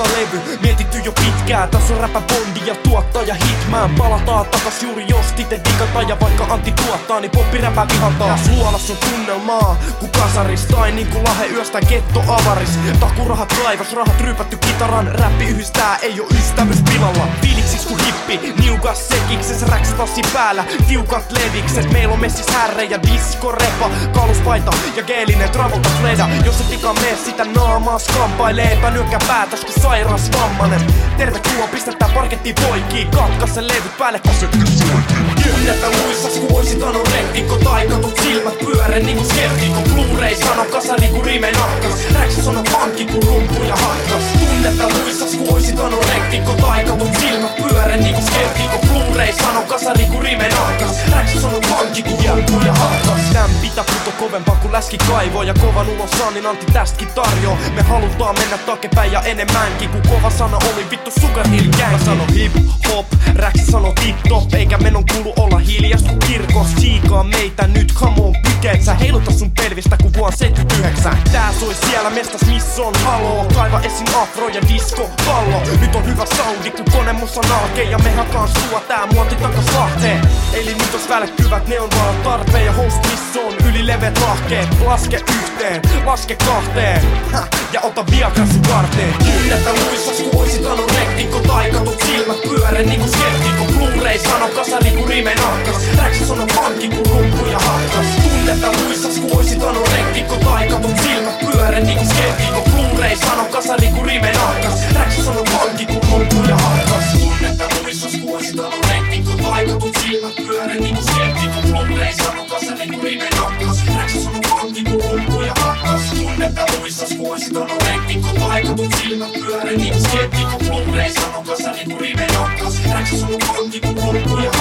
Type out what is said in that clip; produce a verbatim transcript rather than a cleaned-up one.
levy, mietitty jo pitkään. Tässä on räpä Bondi ja tuottaja Hitman. Palataan takas juuri jos tite digata. Ja vaikka Antti tuottaa, niin poppiräpä vihataan. Luolas on tunnelmaa, ku kasaris. Tai niinku Lahe yöstä getto avaris. Takurahat kaivas, rahat ryypätty kitaran. Räppi yhdistää, ei oo ystävyys pilalla. Fiiliksis ku hippi, niukas sekikses. Räksätassi päällä, tiukat levikset. Meillä on messis härrejä, diskorepa, kaluspaita ja geelinen Travolta Fleda. Jos et ikan mee sitä naamaa skampailee. Epä nyökkää päätäs ku sairas vammanen. Tervetuloa, pistetään parkettiin poikii. Katkas sen levyt päälle, kasetti soikii. Kynnäpä luissas ku oisit anorektikko. Taikatut silmät pyöre niinku skeptikko. Blu-ray sano kasari ku rime nahkas. Räksä sano pankki ku rumpu ja hakkas. Tunnepä luissas ku oisit anorektikko. Taikatut silmät pyöre niinku skeptikko. Blu-ray sano kasari ku rime nahkas. Räksä sano pankki ku rumpu ja hakkas. Tän pitä puto kovempaa ku läski kaivoo. Ja kovan ulos saan, niin Antti tästäkin tarjoo. Me halutaan mennä takepäin ja enemmänkin. Ku kova sana oli vittu Sugar Hill Gang. Mä sano hip hop, Räksä sano tip top. Eikä menon kuulu olla hiljast ku kirkos. Siikaa meitä nyt, come on pykeet. Sä heiluta sun pelvistä ku vuonna seitsemänkymmentäyhdeksän. Tää soi siellä mestas miss on haloo. Kaiva esim afro ja disco pallo. Nyt on hyvä soundi ku kone mussa nalkee. Ja me hakaan sua tää muoti takas Lahteen. Eli nyt os välkkyvät ne on vaan tarpeen. Ja host miss on yli levet lahkeet. Laske yhteen, laske kahteen. Häh, ja ota Viagra sun varteen. Kynnäpä luissas ku oisit anorektikko. Taikatut silmät pyöre niinku skeptikko. Blu-ray sano kasari ku rime nahkas. Räksä sano pankki ku rumpu ja hakkas. Tunnepä luissas ku oisit anorektikko. Taikatut silmät pyöre niinku skeptikko. Blu-ray sano kasari ku rime nahkas. Räksä sano pankki ku rumpu ja hakkas. Tunnepä luissas ku oisit anorektikko. Taikatut silmät pyöre niinku skeptikko. Blu-ray sano kasari ku rime nahkas. Räksä sano pankki ku rumpu ja hakkas. Tunnepä luissas ku oisit anorektikko. Taikatut silmät pyöre niinku skeptikko. Blu-ray sano kasari ku rime nahkas. Räksä sano pankki ku rumpu ja hakkas.